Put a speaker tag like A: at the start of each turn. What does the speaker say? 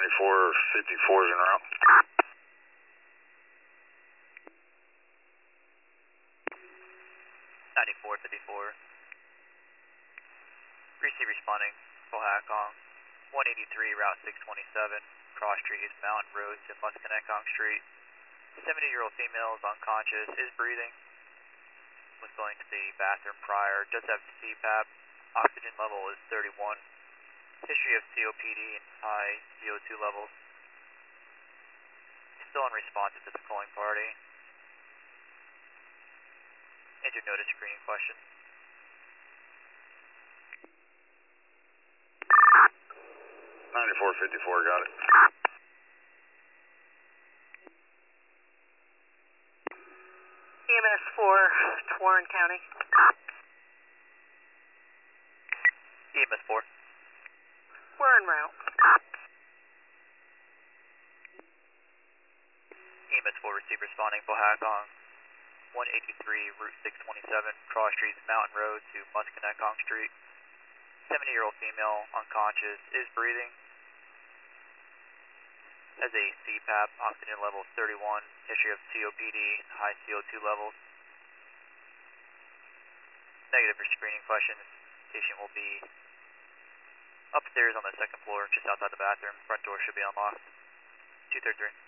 A: 9454 is en route.
B: 9454. Receive responding, Cohacong, 183 Route 627, cross street is Mountain Road to Musconetcong Street. 70-year-old female is unconscious, is breathing, was going to the bathroom prior, does have CPAP, oxygen level is 31, history of COPD and high CO2 levels. Still unresponsive to the calling party. Injured notice screening question.
A: 9454, got it.
C: EMS 4, Warren County.
B: EMS 4.
C: We're en route.
B: EMS 4 receive responding, Cohacong, 183 Route 627, cross streets Mountain Road to Musconetcong Street. 70-year-old female, unconscious, is breathing, has a CPAP, oxygen level 31, history of COPD, high CO2 levels. Negative for screening questions. Patient will be upstairs on the second floor, just outside the bathroom. Front door should be unlocked. 233.